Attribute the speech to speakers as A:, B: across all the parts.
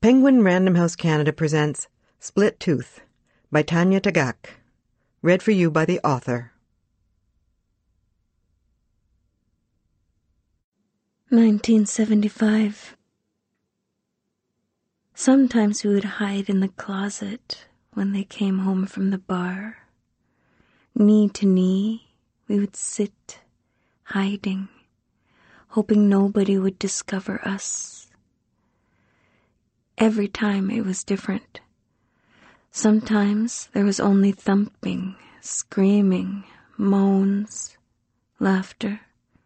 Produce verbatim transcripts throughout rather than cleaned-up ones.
A: Penguin Random House Canada presents Split Tooth by Tanya Tagaq. Read for you by the author.
B: nineteen seventy-five. Sometimes we would hide in the closet when they came home from the bar. Knee to knee, we would sit, hiding, hoping nobody would discover us. Every time it was different. Sometimes there was only thumping, screaming, moans, laughter.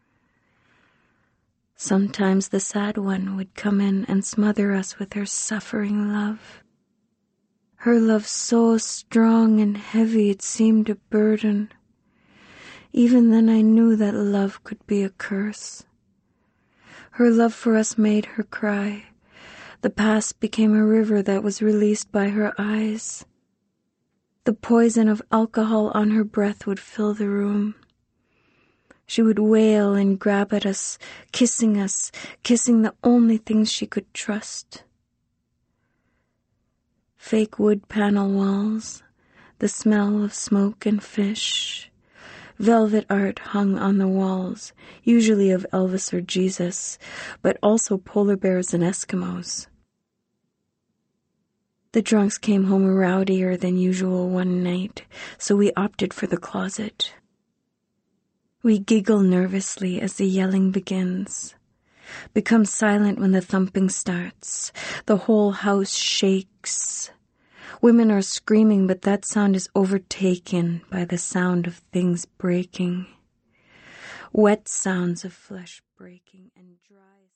B: Sometimes the sad one would come in and smother us with her suffering love. Her love so strong and heavy it seemed a burden. Even then I knew that love could be a curse. Her love for us made her cry. The past became a river that was released by her eyes. The poison of alcohol on her breath would fill the room. She would wail and grab at us, kissing us, kissing the only things she could trust. Fake wood panel walls, the smell of smoke and fish. Velvet art hung on the walls, usually of Elvis or Jesus, but also polar bears and Eskimos. The drunks came home rowdier than usual one night, so we opted for the closet. We giggle nervously as the yelling begins, become silent when the thumping starts. The whole house shakes. Women are screaming, but that sound is overtaken by the sound of things breaking. Wet sounds of flesh breaking and dry